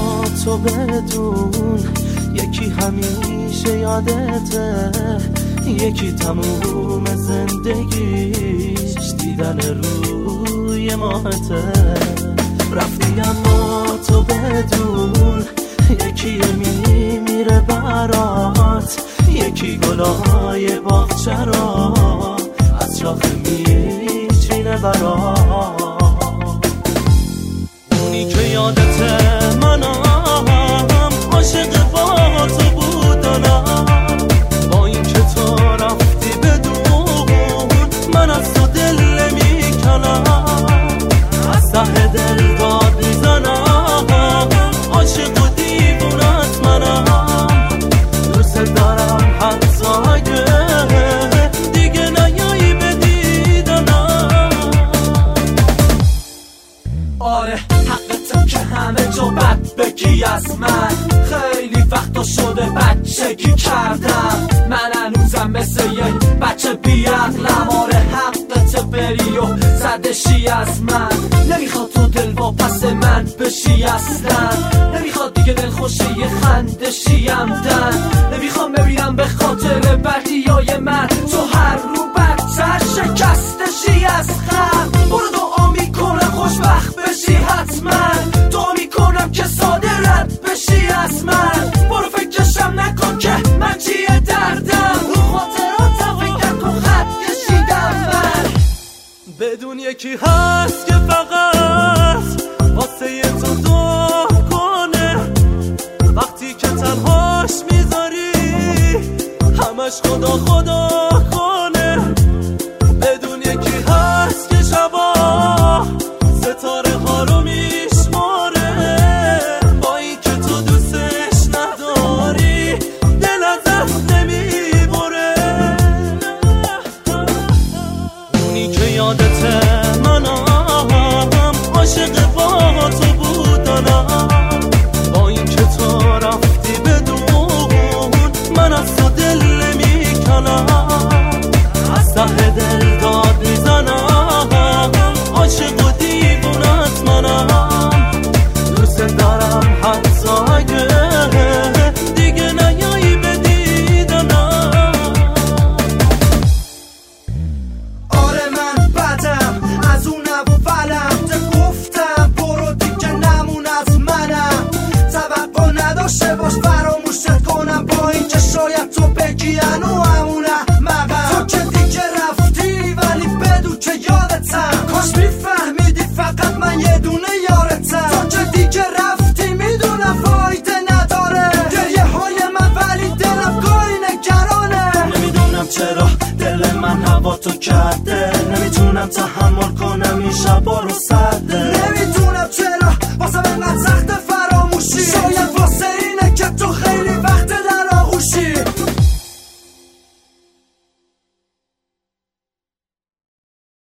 اما تو بدون، یکی همیشه یادته، یکی تموم زندگیش دیدن روی ماهته. رفتی اما تو بدون، یکی میمیره برات، یکی گلای باغچه را از شاخه میچینه برات. اونی که یادته منم عاشق با تو بودنم، با این که تو رفتی بدون من از تو دل نمیکنم، از ته دل داد میزنم، عاشق و دیوونت منم، دوست دارم حتی اگه دیگه نیایی به دیدنم. آره حقته که همه جا بد بگی از من، خیلی وقتا شده بچگی کردم، من هنوزم مثل یه بچه بیعقلم. آره حقته بری و زدشی از من، نمیخواد تو دل واپس من بشی اصلا، نمیخواد دیگه دل خوشی خندشی همدن، نمیخوام ببینم به خاطر بدیای من تو هر رو بدتر شکستشی از خم. برو دعا میکنم خوشبخت بشی حتما، دعا میکنم که ساده رد بشی از من، برو فکرشم نکن که من چیه دردم، رو خاطراتم فکر نکن خط کشیدم من. بدون یکی هست که فقط واسه تو دعا کنه، وقتی که تنهاش میذاری همش خدا خدا کنه. بدون یکی هست که شبا ستاره ها رو میشماره، با این که تو دوستش نداری دل ازت نمیبره. اونی که یادته منم عاشق با تو بودنم، با این که تو رفتی بدون من از تو دل نمیکنم، از ته دل داد میزنم، عاشق و دیوونت منم، دوست دارم حتی اگه دیگه نیایی به دیدنم. آره من بدم از اون اولم، ته گفتم برو دیگه نمون از منم، توقع نداشته باش فراموشت کنم، با این که شاید تو بگی انو همونه مقم، تو که دیگه رفتی ولی بدون که یادتم، کاش میفهمیدی فقط من یه دونه یارتم، تو که دیگه رفتی میدونم فایده نداره گریه های من، ولی دلم گاهی نگرانه، نمیدونم چرا دل من هوا تو کرده، نمیتونم تحمل کنم این شبا رو سرده،